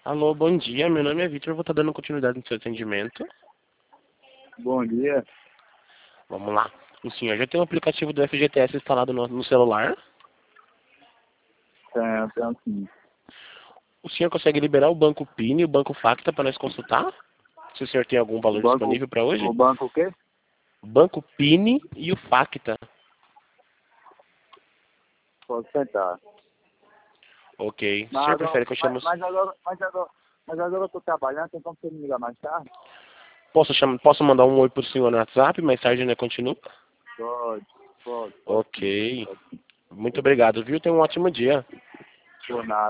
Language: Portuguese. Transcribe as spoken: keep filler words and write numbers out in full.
Alô, bom dia. Meu nome é Vitor. Vou estar dando continuidade no seu atendimento. Bom dia. Vamos lá. O senhor já tem o aplicativo do F G T S instalado no, no celular? Tenho, tenho sim. O senhor consegue liberar o banco PIN e o banco Facta para nós consultar? Se o senhor tem algum O valor banco, disponível para hoje? o banco o quê? Banco PIN e o Facta. Posso tentar. Ok. O Mas senhor agora, prefere que eu chame... mas, os- mas agora, mas agora, mas agora eu tô trabalhando, tem como você me ligar mais tarde? Posso, chamar... Posso mandar um oi pro senhor no WhatsApp? Mais tarde ainda continua? Pode, pode, pode sim. Ok. Pode sim. Muito obrigado, viu? Tenha um ótimo dia. Por nada.